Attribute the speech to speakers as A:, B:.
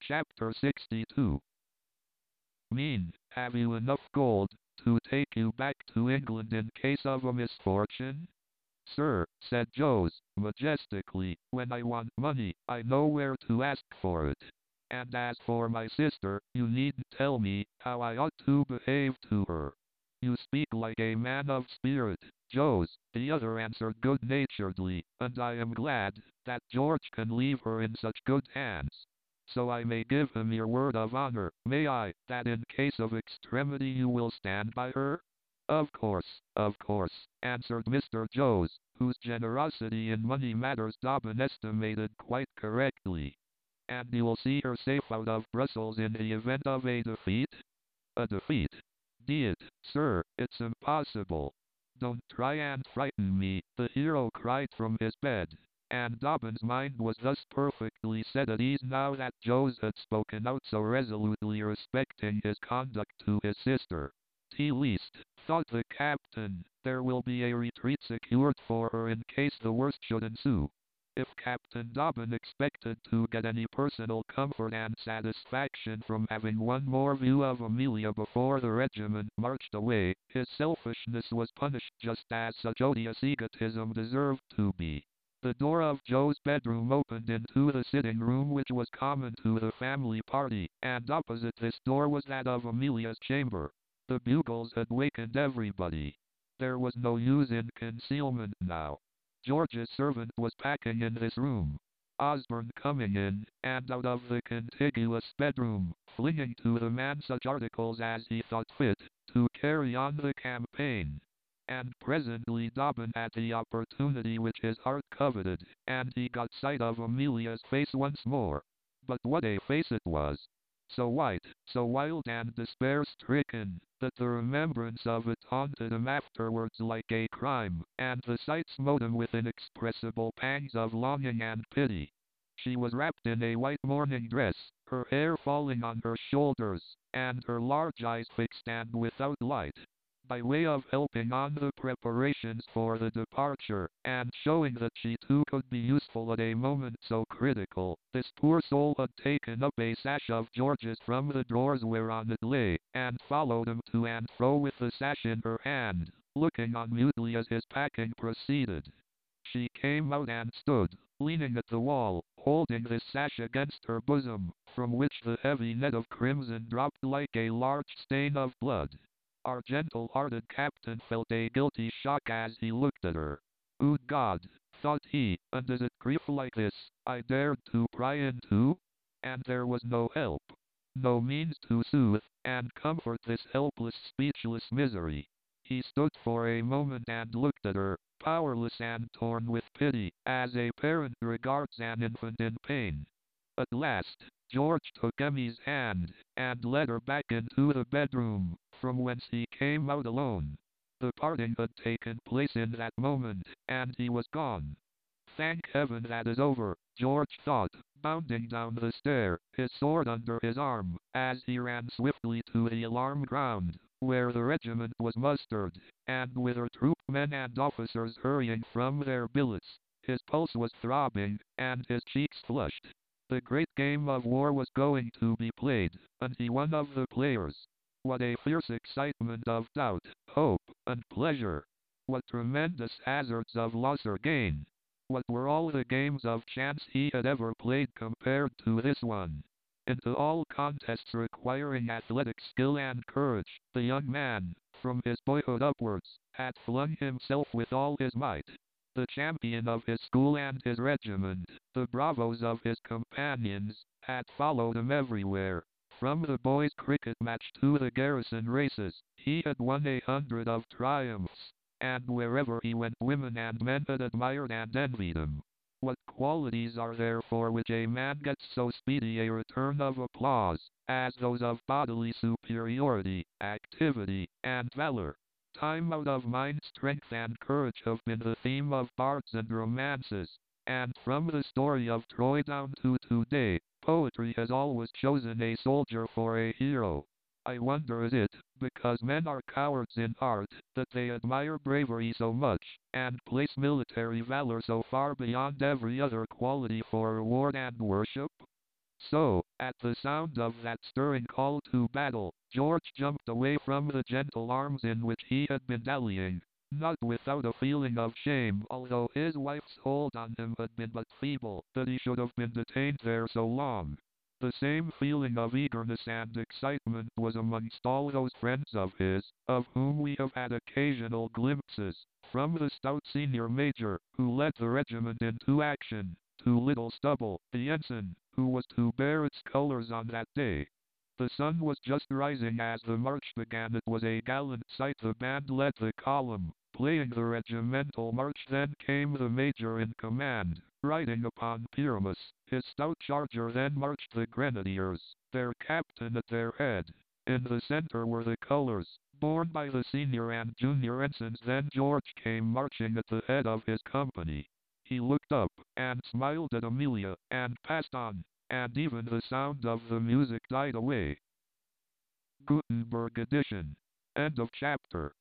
A: Chapter 62. Mean, have you enough gold to take you back to England in case of a misfortune? Sir, said Jose, majestically, when I want money, I know where to ask for it. And as for my sister, you needn't tell me how I ought to behave to her. You speak like a man of spirit, Jose, the other answered good-naturedly, and I am glad that George can leave her in such good hands. So I may give him your word of honor, may I, that in case of extremity you will stand by her? Of course, answered Mr. Jose, whose generosity in money matters Dobbin estimated quite correctly. And you'll see her safe out of Brussels in the event of a defeat? A defeat? Deed, sir, it's impossible. Don't try and frighten me, the hero cried from his bed. And Dobbin's mind was thus perfectly set at ease now that Jose had spoken out so resolutely respecting his conduct to his sister. At least, thought the captain, there will be a retreat secured for her in case the worst should ensue. If Captain Dobbin expected to get any personal comfort and satisfaction from having one more view of Amelia before the regiment marched away, his selfishness was punished just as such odious egotism deserved to be. The door of Joe's bedroom opened into the sitting room which was common to the family party, and opposite this door was that of Amelia's chamber. The bugles had wakened everybody. There was no use in concealment now. George's servant was packing in this room. Osborne coming in, and out of the contiguous bedroom, flinging to the man such articles as he thought fit, to carry on the campaign. And presently Dobbin had the opportunity which his heart coveted, and he got sight of Amelia's face once more. But what a face it was! So white, so wild and despair-stricken, that the remembrance of it haunted him afterwards like a crime, and the sight smote him with inexpressible pangs of longing and pity. She was wrapped in a white morning dress, her hair falling on her shoulders, and her large eyes fixed and without light. By way of helping on the preparations for the departure, and showing that she too could be useful at a moment so critical, this poor soul had taken up a sash of George's from the drawers whereon it lay, and followed him to and fro with the sash in her hand, looking on mutely as his packing proceeded. She came out and stood, leaning at the wall, holding this sash against her bosom, from which the heavy net of crimson dropped like a large stain of blood. Our gentle-hearted captain felt a guilty shock as he looked at her. Good God, thought he, and is it grief like this I dared to pry into? And there was no help, no means to soothe and comfort this helpless, speechless misery. He stood for a moment and looked at her, powerless and torn with pity, as a parent regards an infant in pain. At last, George took Emmy's hand, and led her back into the bedroom, from whence he came out alone. The parting had taken place in that moment, and he was gone. Thank heaven that is over, George thought, bounding down the stair, his sword under his arm, as he ran swiftly to the alarm ground, where the regiment was mustered, and with her troop men and officers hurrying from their billets. His pulse was throbbing, and his cheeks flushed. The great game of war was going to be played, and he one of the players. What a fierce excitement of doubt, hope, and pleasure! What tremendous hazards of loss or gain! What were all the games of chance he had ever played compared to this one? Into all contests requiring athletic skill and courage, the young man, from his boyhood upwards, had flung himself with all his might. The champion of his school and his regiment, the bravos of his companions, had followed him everywhere. From the boys' cricket match to the garrison races, he had won 100 of triumphs, and wherever he went women and men had admired and envied him. What qualities are there for which a man gets so speedy a return of applause, as those of bodily superiority, activity, and valor? Time out of mind, strength and courage have been the theme of bards and romances, and from the story of Troy down to today, poetry has always chosen a soldier for a hero. I wonder is it, because men are cowards in heart, that they admire bravery so much, and place military valor so far beyond every other quality for reward and worship? So, at the sound of that stirring call to battle, George jumped away from the gentle arms in which he had been dallying, not without a feeling of shame, although his wife's hold on him had been but feeble, that he should have been detained there so long. The same feeling of eagerness and excitement was amongst all those friends of his, of whom we have had occasional glimpses, from the stout senior major, who led the regiment into action, to little Stubble, the ensign, who was to bear its colors on that day. The sun was just rising as the march began. It was a gallant sight. The band led the column, playing the regimental march. Then came the major in command, riding upon Pyramus. His stout charger. Then marched the grenadiers, their captain at their head. In the center were the colors, borne by the senior and junior ensigns. Then George came marching at the head of his company. He looked up, and smiled at Amelia, and passed on, and even the sound of the music died away. Gutenberg edition. End of chapter.